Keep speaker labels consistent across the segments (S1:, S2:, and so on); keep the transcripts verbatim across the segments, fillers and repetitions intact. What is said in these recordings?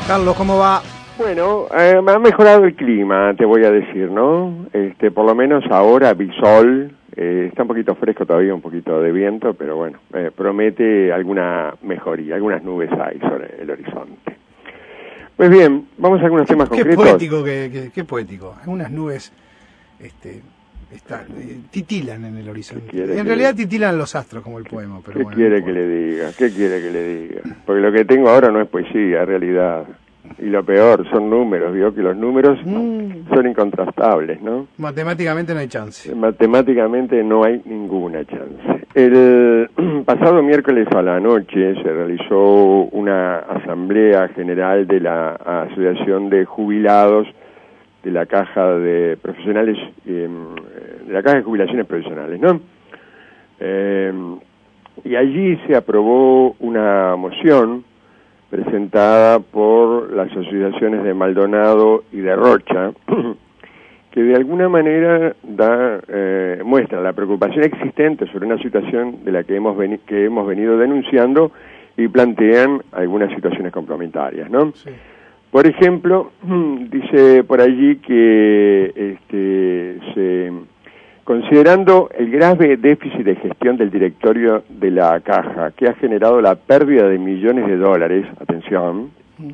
S1: Carlos, ¿cómo va?
S2: Bueno, eh, ha mejorado el clima, te voy a decir, ¿no? Este, por lo menos ahora vi sol, eh, está un poquito fresco todavía, un poquito de viento, pero bueno, eh, promete alguna mejoría, algunas nubes hay sobre el horizonte. Pues bien, vamos a algunos temas
S1: qué
S2: concretos.
S1: Poético, qué, qué, qué poético. Algunas nubes este, están, eh, titilan en el horizonte. En realidad
S2: le...
S1: titilan los astros, como el poema. Pero
S2: ¿Qué
S1: bueno,
S2: quiere
S1: no
S2: que le diga? ¿Qué quiere que le diga? Porque lo que tengo ahora no es poesía, en realidad. Y lo peor, son números, ¿vio? Que los números mm. son incontrastables, ¿no?
S1: Matemáticamente no hay chance.
S2: Matemáticamente no hay ninguna chance. El pasado miércoles a la noche se realizó una asamblea general de la Asociación de Jubilados de la Caja de Profesionales, eh, de la Caja de Jubilaciones Profesionales, ¿no? Eh, y allí se aprobó una moción presentada por las asociaciones de Maldonado y de Rocha, que de alguna manera da eh, muestra la preocupación existente sobre una situación de la que hemos, veni que hemos venido denunciando y plantean algunas situaciones complementarias, ¿no? Sí. Por ejemplo, dice por allí que este, se, considerando el grave déficit de gestión del directorio de la Caja, que ha generado la pérdida de millones de dólares, atención,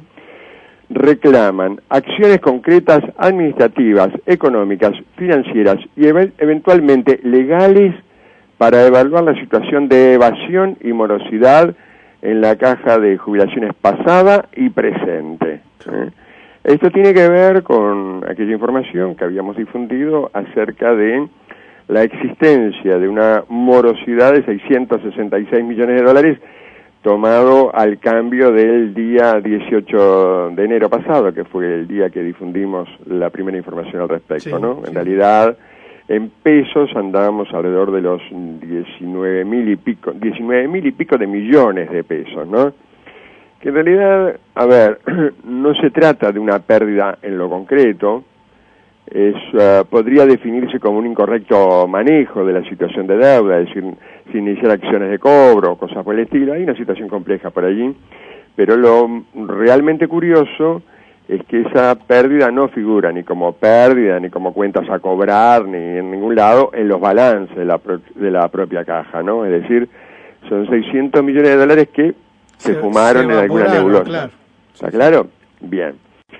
S2: reclaman acciones concretas administrativas, económicas, financieras y ev eventualmente legales para evaluar la situación de evasión y morosidad en la Caja de Jubilaciones pasada y presente. ¿eh? Esto tiene que ver con aquella información que habíamos difundido acerca de la existencia de una morosidad de seiscientos sesenta y seis millones de dólares tomado al cambio del día dieciocho de enero pasado, que fue el día que difundimos la primera información al respecto, sí, ¿no? Sí. En realidad, en pesos andábamos alrededor de los diecinueve mil y pico, diecinueve mil y pico de millones de pesos, ¿no? Que en realidad, a ver, no se trata de una pérdida en lo concreto, es, uh, podría definirse como un incorrecto manejo de la situación de deuda, es decir, sin iniciar acciones de cobro, cosas por el estilo. Hay una situación compleja por allí, pero lo realmente curioso es que esa pérdida no figura ni como pérdida, ni como cuentas a cobrar, ni en ningún lado en los balances de la, pro de la propia caja, ¿no? Es decir, son seiscientos millones de dólares que se, se fumaron se en alguna nebulosa. Claro. ¿Está claro? Bien.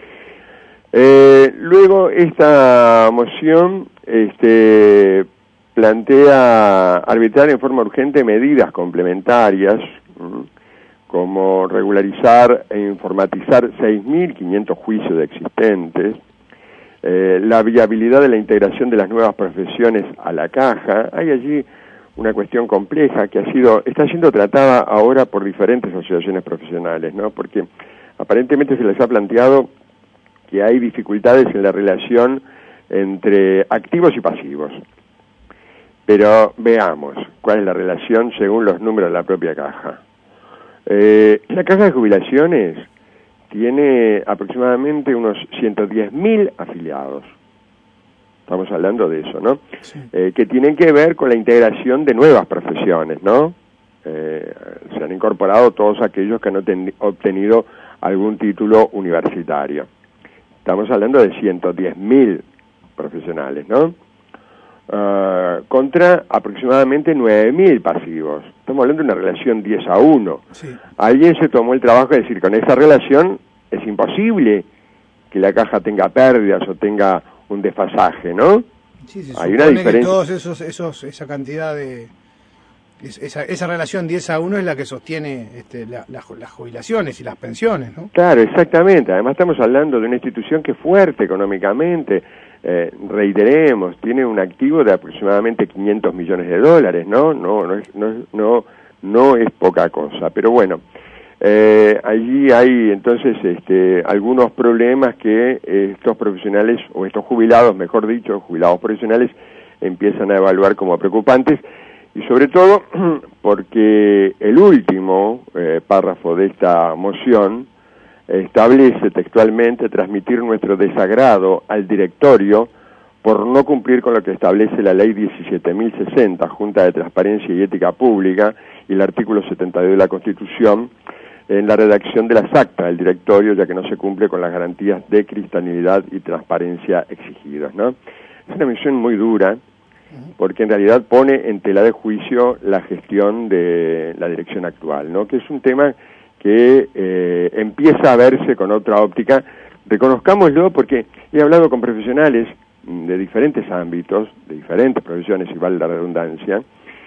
S2: Eh, luego esta moción este, plantea arbitrar en forma urgente medidas complementarias, ¿m? como regularizar e informatizar seis mil quinientos juicios existentes, eh, la viabilidad de la integración de las nuevas profesiones a la caja. Hay allí una cuestión compleja que ha sido está siendo tratada ahora por diferentes asociaciones profesionales, ¿no? Porque aparentemente se les ha planteado que hay dificultades en la relación entre activos y pasivos. Pero veamos cuál es la relación según los números de la propia caja. Eh, la Caja de Jubilaciones tiene aproximadamente unos ciento diez mil afiliados. Estamos hablando de eso, ¿no? Sí. Eh, que tienen que ver con la integración de nuevas profesiones, ¿no? Eh, se han incorporado todos aquellos que han obtenido algún título universitario. Estamos hablando de ciento diez mil profesionales, ¿no? Uh, contra aproximadamente nueve mil pasivos. Estamos hablando de una relación diez a uno. Sí. Alguien se tomó el trabajo de decir, con esa relación es imposible que la caja tenga pérdidas o tenga un desfasaje, ¿no?
S1: Sí, se Hay una diferencia. Que todos esos, esos, esa cantidad de... Esa, esa relación diez a uno es la que sostiene este, la, la, las jubilaciones y las pensiones, ¿no?
S2: Claro, exactamente. Además estamos hablando de una institución que es fuerte económicamente, eh, reiteremos, tiene un activo de aproximadamente quinientos millones de dólares, ¿no? No, no, es, no, no, no es poca cosa. Pero bueno, eh, allí hay entonces este, algunos problemas que eh, estos profesionales, o estos jubilados, mejor dicho, jubilados profesionales, empiezan a evaluar como preocupantes. Y sobre todo porque el último eh, párrafo de esta moción establece textualmente transmitir nuestro desagrado al directorio por no cumplir con lo que establece la ley diecisiete mil sesenta, Junta de Transparencia y Ética Pública, y el artículo setenta y dos de la Constitución, en la redacción de las actas del directorio, ya que no se cumple con las garantías de cristalicidad y transparencia exigidas, ¿no? Es una misión muy dura, porque en realidad pone en tela de juicio la gestión de la dirección actual, ¿no? Que es un tema que eh, empieza a verse con otra óptica. Reconozcámoslo, porque he hablado con profesionales de diferentes ámbitos, de diferentes profesiones, y vale la redundancia,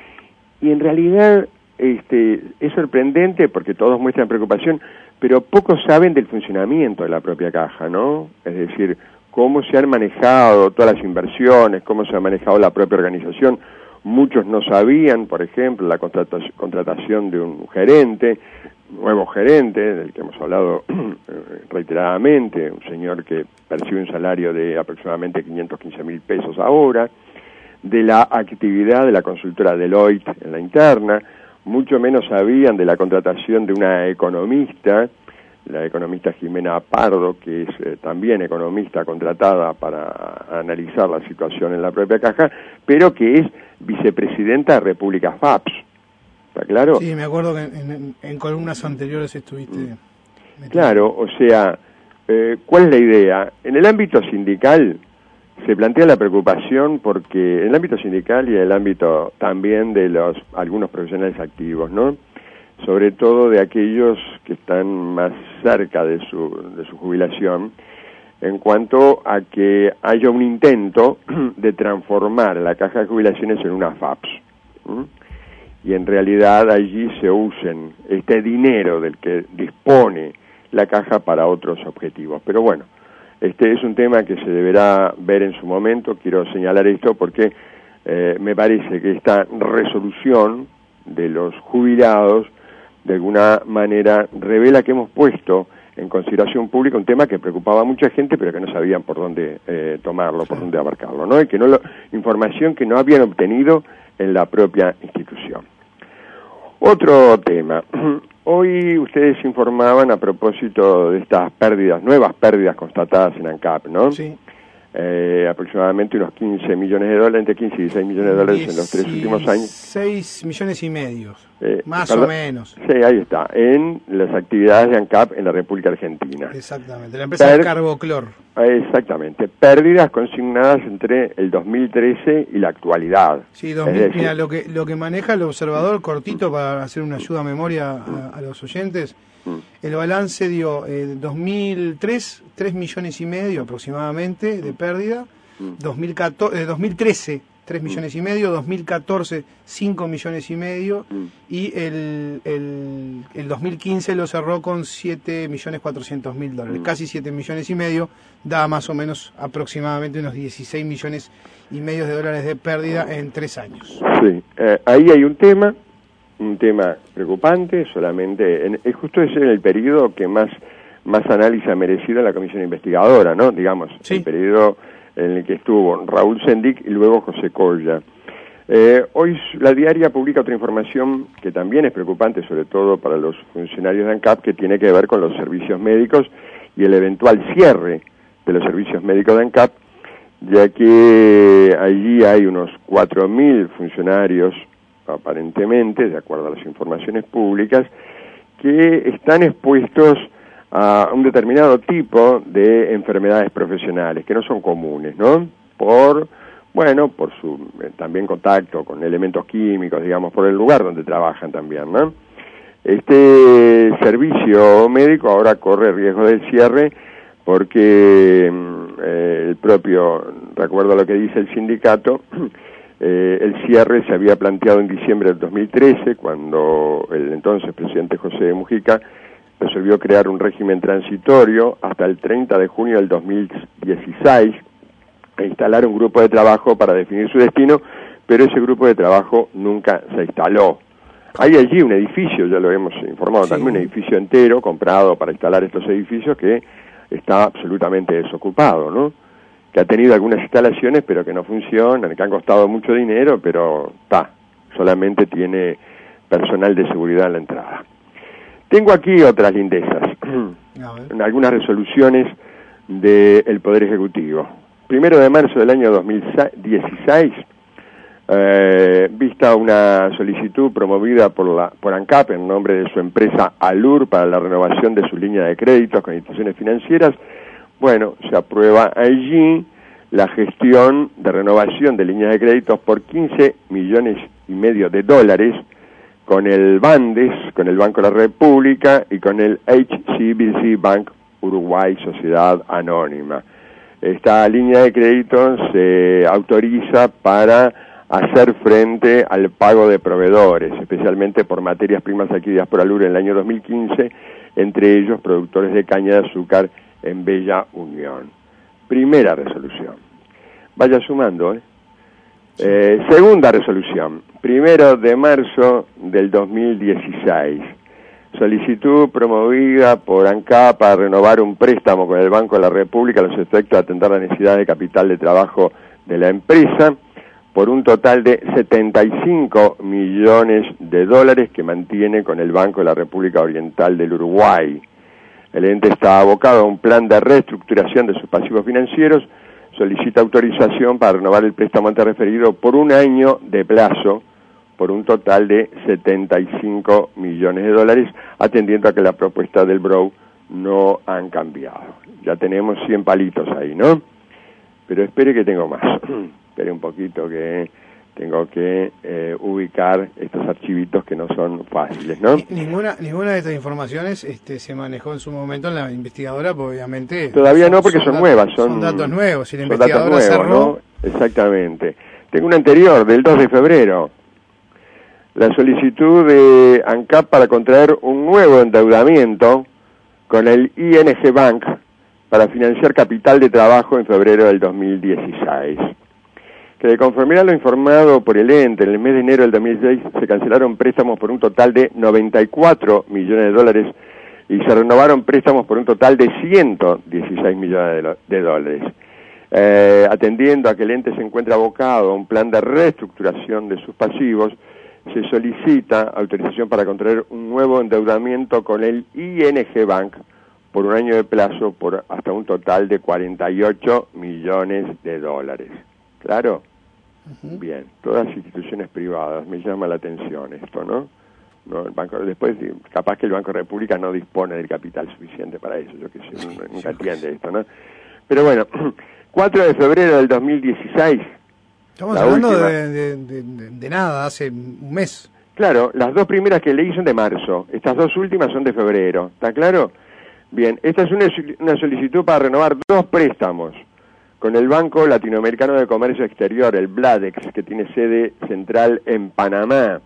S2: y en realidad este, es sorprendente porque todos muestran preocupación, pero pocos saben del funcionamiento de la propia caja, ¿no? Es decir, cómo se han manejado todas las inversiones, cómo se ha manejado la propia organización. Muchos no sabían, por ejemplo, la contratación, contratación de un gerente, nuevo gerente, del que hemos hablado reiteradamente, un señor que percibe un salario de aproximadamente quinientos quince mil pesos ahora, de la actividad de la consultora Deloitte en la interna. Mucho menos sabían de la contratación de una economista, la economista Jimena Pardo, que es eh, también economista contratada para analizar la situación en la propia caja, pero que es vicepresidenta de República F A P S. ¿Está claro?
S1: Sí, me acuerdo que en, en, en columnas anteriores estuviste...
S2: Mm. Claro, o sea, eh, ¿cuál es la idea? En el ámbito sindical se plantea la preocupación porque, en el ámbito sindical y en el ámbito también de los algunos profesionales activos, ¿no? Sobre todo de aquellos que están más cerca de su, de su jubilación, en cuanto a que haya un intento de transformar la caja de jubilaciones en una F A P S. ¿Mm? Y en realidad allí se usen este dinero del que dispone la caja para otros objetivos. Pero bueno, este es un tema que se deberá ver en su momento. Quiero señalar esto porque eh, me parece que esta resolución de los jubilados de alguna manera revela que hemos puesto en consideración pública un tema que preocupaba a mucha gente, pero que no sabían por dónde eh, tomarlo, por dónde abarcarlo, ¿no? Y que no lo, información que no habían obtenido en la propia institución. Otro tema. Hoy ustedes informaban a propósito de estas pérdidas, nuevas pérdidas constatadas en ANCAP, ¿no?
S1: Sí.
S2: Eh, aproximadamente unos quince millones de dólares, entre quince y dieciséis millones de dólares en los tres últimos años.
S1: seis millones y medio,
S2: eh,
S1: más
S2: perdón,
S1: o menos.
S2: Sí, ahí está, en las actividades de ANCAP en la República Argentina.
S1: Exactamente, la empresa per Carboclor.
S2: Exactamente, pérdidas consignadas entre el dos mil trece y la actualidad.
S1: Sí, dos mil, decir, mira, lo que, lo que maneja el observador, cortito para hacer una ayuda a memoria a, a los oyentes. El balance dio eh, dos mil tres, tres millones y medio aproximadamente de pérdida, dos mil catorce, eh, dos mil trece, tres millones y medio, dos mil catorce, cinco millones y medio, y el, el, el dos mil quince lo cerró con siete millones cuatrocientos mil dólares, casi siete millones y medio, da más o menos aproximadamente unos dieciséis millones y medio de dólares de pérdida en tres años.
S2: Sí, eh, ahí hay un tema. Un tema preocupante, solamente, en, justo es en el periodo que más, más análisis ha merecido la comisión investigadora, ¿no? Digamos, sí. El periodo en el que estuvo Raúl Sendic y luego José Colla. Eh, hoy la diaria publica otra información que también es preocupante, sobre todo para los funcionarios de ANCAP, que tiene que ver con los servicios médicos y el eventual cierre de los servicios médicos de ANCAP, ya que allí hay unos cuatro mil funcionarios, aparentemente, de acuerdo a las informaciones públicas, que están expuestos a un determinado tipo de enfermedades profesionales, que no son comunes, ¿no? Por, bueno, por su eh, también contacto con elementos químicos, digamos, por el lugar donde trabajan también, ¿no? Este servicio médico ahora corre riesgo del cierre porque eh, el propio, recuerdo lo que dice el sindicato, Eh, el cierre se había planteado en diciembre del dos mil trece, cuando el entonces presidente José Mujica resolvió crear un régimen transitorio hasta el treinta de junio del dos mil dieciséis e instalar un grupo de trabajo para definir su destino, pero ese grupo de trabajo nunca se instaló. Hay allí un edificio, ya lo hemos informado, sí. También un edificio entero comprado para instalar estos edificios que está absolutamente desocupado, ¿no? Que ha tenido algunas instalaciones pero que no funcionan, que han costado mucho dinero, pero ta, solamente tiene personal de seguridad en la entrada. Tengo aquí otras lindezas, algunas resoluciones del Poder Ejecutivo. Primero de marzo del año dos mil dieciséis, Eh, vista una solicitud promovida por la por ANCAP en nombre de su empresa Alur para la renovación de su línea de créditos con instituciones financieras, bueno, se aprueba allí la gestión de renovación de líneas de créditos por quince millones y medio de dólares con el Bandes, con el Banco de la República y con el H C B C Bank Uruguay Sociedad Anónima. Esta línea de créditos se autoriza para hacer frente al pago de proveedores, especialmente por materias primas adquiridas por Alur en el año dos mil quince, entre ellos productores de caña de azúcar en Bella Unión. Primera resolución. Vaya sumando, ¿eh? Eh, segunda resolución. Primero de marzo del dos mil dieciséis. Solicitud promovida por ANCAP para renovar un préstamo con el Banco de la República a los efectos de atender la necesidad de capital de trabajo de la empresa por un total de setenta y cinco millones de dólares que mantiene con el Banco de la República Oriental del Uruguay. El ente está abocado a un plan de reestructuración de sus pasivos financieros, solicita autorización para renovar el préstamo antes referido por un año de plazo, por un total de setenta y cinco millones de dólares, atendiendo a que la propuesta del B R O no han cambiado. Ya tenemos cien palitos ahí, ¿no? Pero espere que tengo más. Espere un poquito que tengo que eh, ubicar estos archivitos que no son fáciles, ¿no?
S1: Ninguna ninguna de estas informaciones este, se manejó en su momento en la investigadora, porque obviamente...
S2: Todavía son, no, porque son, son nuevas. Son,
S1: son datos nuevos, y la
S2: son
S1: investigadora
S2: datos nuevos,
S1: cerró...
S2: ¿no? Exactamente. Tengo una anterior, del dos de febrero. La solicitud de ANCAP para contraer un nuevo endeudamiento con el I N G Bank para financiar capital de trabajo en febrero del dos mil dieciséis. Que de conformidad a lo informado por el ente, en el mes de enero del dos mil dieciséis se cancelaron préstamos por un total de noventa y cuatro millones de dólares y se renovaron préstamos por un total de ciento dieciséis millones de, de dólares. Eh, atendiendo a que el ente se encuentra abocado a un plan de reestructuración de sus pasivos, se solicita autorización para contraer un nuevo endeudamiento con el I N G Bank por un año de plazo por hasta un total de cuarenta y ocho millones de dólares. ¿Claro? Uh-huh. Bien, todas instituciones privadas, me llama la atención esto, ¿no? No, el banco, después, capaz que el Banco de la República no dispone del capital suficiente para eso, yo que sé, uno nunca entiende esto, ¿no? Pero bueno, cuatro de febrero del dos mil dieciséis.
S1: Estamos hablando de, de, de, de nada, hace un mes.
S2: Claro, las dos primeras que leí son de marzo, estas dos últimas son de febrero, ¿está claro? Bien, esta es una, una solicitud para renovar dos préstamos con el Banco Latinoamericano de Comercio Exterior, el BLADEX, que tiene sede central en Panamá.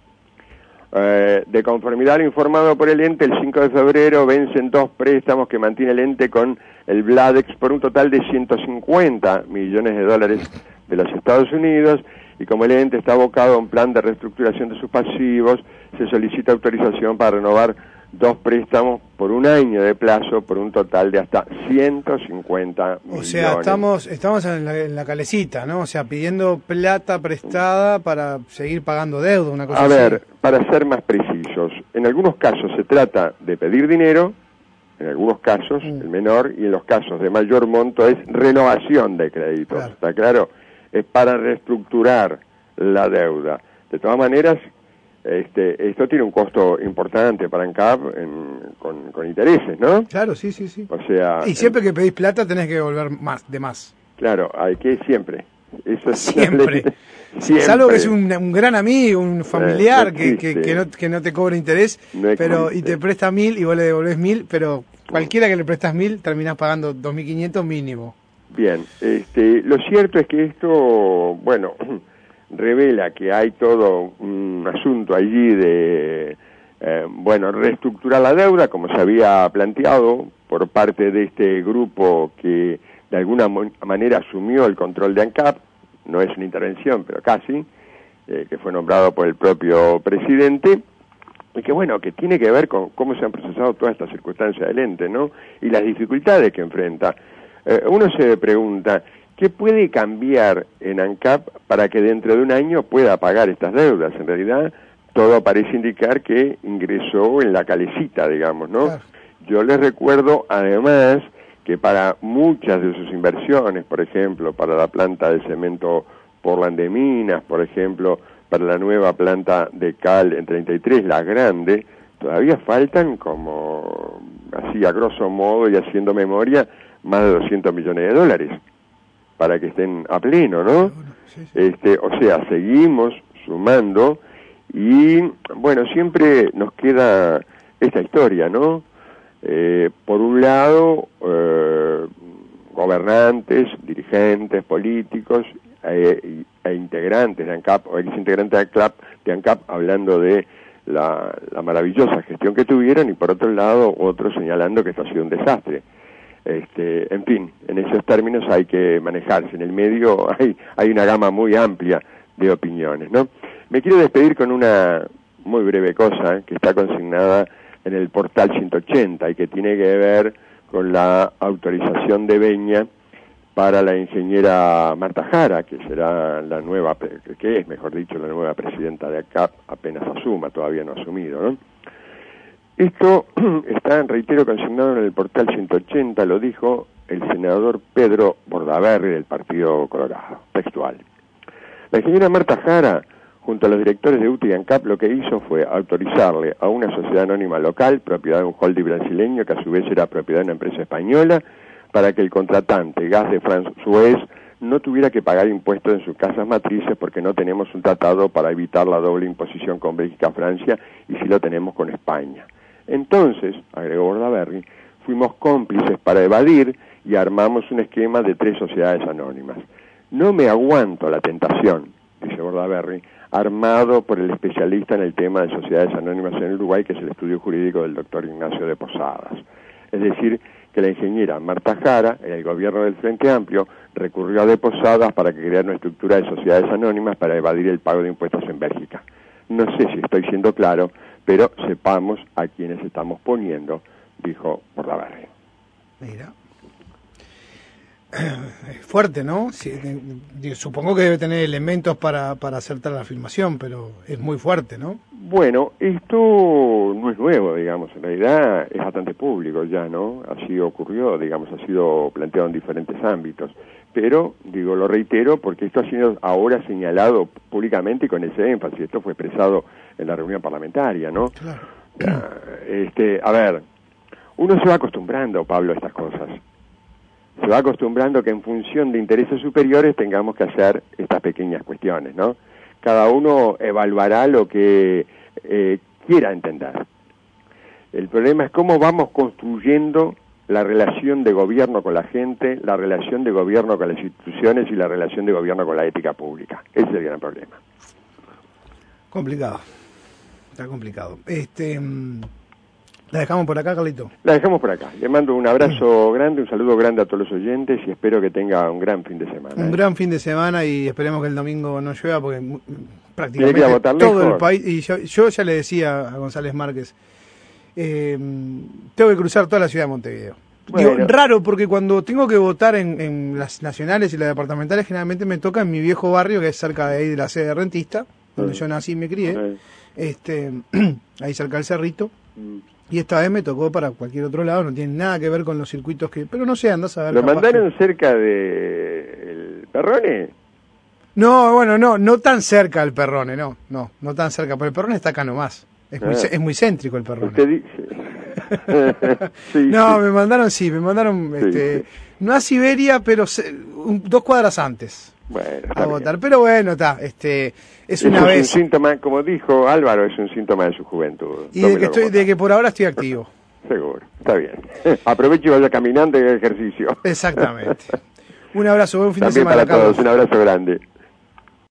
S2: Eh, de conformidad a lo informado por el ente, el cinco de febrero vencen dos préstamos que mantiene el ente con el BLADEX por un total de ciento cincuenta millones de dólares de los Estados Unidos, y como el ente está abocado a un plan de reestructuración de sus pasivos, se solicita autorización para renovar dos préstamos por un año de plazo por un total de hasta ciento cincuenta millones.
S1: O sea, estamos estamos en la, en la calecita, ¿no? O sea, pidiendo plata prestada para seguir pagando deuda, una cosa
S2: A
S1: así.
S2: ver, para ser más precisos, en algunos casos se trata de pedir dinero, en algunos casos mm. el menor, y en los casos de mayor monto es renovación de créditos, claro. ¿Está claro? Es para reestructurar la deuda. De todas maneras, Este, esto tiene un costo importante para ANCAP en, con, con intereses, ¿no?
S1: Claro, sí, sí, sí.
S2: O sea,
S1: y siempre en, que pedís plata tenés que devolver más, de más.
S2: Claro, hay que siempre. Eso es
S1: siempre. siempre. Salvo que es un, un gran amigo, un familiar eh, no que, que, que, no, que no te cobra interés, no pero y te presta mil y vos le devolvés mil, pero cualquiera que le prestas mil terminás pagando dos mil quinientos mínimo.
S2: Bien, este, lo cierto es que esto, bueno, revela que hay todo un asunto allí de, eh, bueno, reestructurar la deuda, como se había planteado por parte de este grupo que de alguna manera asumió el control de ANCAP, no es una intervención, pero casi, eh, que fue nombrado por el propio presidente, y que bueno, que tiene que ver con cómo se han procesado todas estas circunstancias del ente, ¿no? Y las dificultades que enfrenta. Eh, uno se pregunta, ¿qué puede cambiar en ANCAP para que dentro de un año pueda pagar estas deudas? En realidad, todo parece indicar que ingresó en la calecita, digamos, ¿no? Claro. Yo les recuerdo, además, que para muchas de sus inversiones, por ejemplo, para la planta de cemento Portland de Minas, por ejemplo, para la nueva planta de cal en treinta y tres, la grande, todavía faltan como, así a grosso modo y haciendo memoria, más de doscientos millones de dólares para que estén a pleno, ¿no?
S1: Sí, sí.
S2: Este, o sea, seguimos sumando y, bueno, siempre nos queda esta historia, ¿no? Eh, por un lado, eh, gobernantes, dirigentes políticos e, e integrantes de ANCAP o exintegrantes de ANCAP, de ANCAP hablando de la, la maravillosa gestión que tuvieron y por otro lado otros señalando que esto ha sido un desastre. Este, en fin, en esos términos hay que manejarse. En el medio hay, hay una gama muy amplia de opiniones, ¿no? Me quiero despedir con una muy breve cosa que está consignada en el portal ciento ochenta y que tiene que ver con la autorización de venia para la ingeniera Marta Jara, que será la nueva, que es, mejor dicho, la nueva presidenta de ANCAP, apenas asuma, todavía no ha asumido, ¿no? Esto está, reitero, consignado en el portal ciento ochenta, lo dijo el senador Pedro Bordaberry del Partido Colorado, textual. La ingeniera Marta Jara, junto a los directores de U T E y ANCAP, lo que hizo fue autorizarle a una sociedad anónima local, propiedad de un holding brasileño, que a su vez era propiedad de una empresa española, para que el contratante, Gas de France Suez, no tuviera que pagar impuestos en sus casas matrices porque no tenemos un tratado para evitar la doble imposición con Bélgica, Francia, y sí lo tenemos con España. Entonces, agregó Bordaberry, fuimos cómplices para evadir y armamos un esquema de tres sociedades anónimas. No me aguanto la tentación, dice Bordaberry, armado por el especialista en el tema de sociedades anónimas en Uruguay, que es el estudio jurídico del doctor Ignacio de Posadas. Es decir, que la ingeniera Marta Jara, en el gobierno del Frente Amplio, recurrió a de Posadas para que creara una estructura de sociedades anónimas para evadir el pago de impuestos en Bélgica. No sé si estoy siendo claro, pero sepamos a quienes estamos poniendo, dijo Bordaberry.
S1: Mira. Es fuerte, ¿no? Sí, de, supongo que debe tener elementos para, para acertar la afirmación, pero es muy fuerte, ¿no?
S2: Bueno, esto no es nuevo, digamos, en realidad es bastante público ya, ¿no? Así ocurrió, digamos, ha sido planteado en diferentes ámbitos, pero, digo, lo reitero porque esto ha sido ahora señalado públicamente y con ese énfasis, esto fue expresado en la reunión parlamentaria, ¿no?
S1: Claro.
S2: Este, a ver, uno se va acostumbrando, Pablo, a estas cosas. Se va acostumbrando que en función de intereses superiores tengamos que hacer estas pequeñas cuestiones, ¿no? Cada uno evaluará lo que eh, quiera entender. El problema es cómo vamos construyendo la relación de gobierno con la gente, la relación de gobierno con las instituciones y la relación de gobierno con la ética pública. Ese es el gran problema.
S1: Complicado. Está complicado. Este... ¿La dejamos por acá, Carlito?
S2: La dejamos por acá. Le mando un abrazo grande, un saludo grande a todos los oyentes y espero que tenga un gran fin de semana.
S1: Un
S2: ¿eh?
S1: gran fin de semana y esperemos que el domingo no llueva porque prácticamente
S2: votar
S1: todo
S2: lejos?
S1: el país... Y yo, yo ya le decía a González Márquez, eh, tengo que cruzar toda la ciudad de Montevideo. Bueno. Digo, raro porque cuando tengo que votar en, en las nacionales y las departamentales generalmente me toca en mi viejo barrio, que es cerca de ahí de la sede de Rentista, donde sí. yo nací y me crié, sí. este ahí cerca del Cerrito. Mm. Y esta vez me tocó para cualquier otro lado, no tiene nada que ver con los circuitos que... Pero no sé, andás a ver...
S2: ¿Lo mandaron que... cerca de el Perrone?
S1: No, bueno, no, no tan cerca el Perrone, no, no, no tan cerca, pero el Perrone está acá nomás. Es, ah. muy, es muy céntrico el Perrone.
S2: Usted dice... sí,
S1: no,
S2: sí.
S1: me mandaron, sí, me mandaron, sí, este, sí. no a Siberia, pero se, un, dos cuadras antes.
S2: Bueno,
S1: a votar, bien. Pero bueno, está, este, es una
S2: Eso
S1: vez.
S2: Es un síntoma, como dijo Álvaro, es un síntoma de su juventud.
S1: Y de que, estoy, de que por ahora estoy activo.
S2: Seguro, está bien. Aproveche y vaya caminando y haga ejercicio.
S1: Exactamente. Un abrazo, buen fin
S2: También
S1: de semana,
S2: para todos,
S1: Carlos.
S2: un abrazo grande.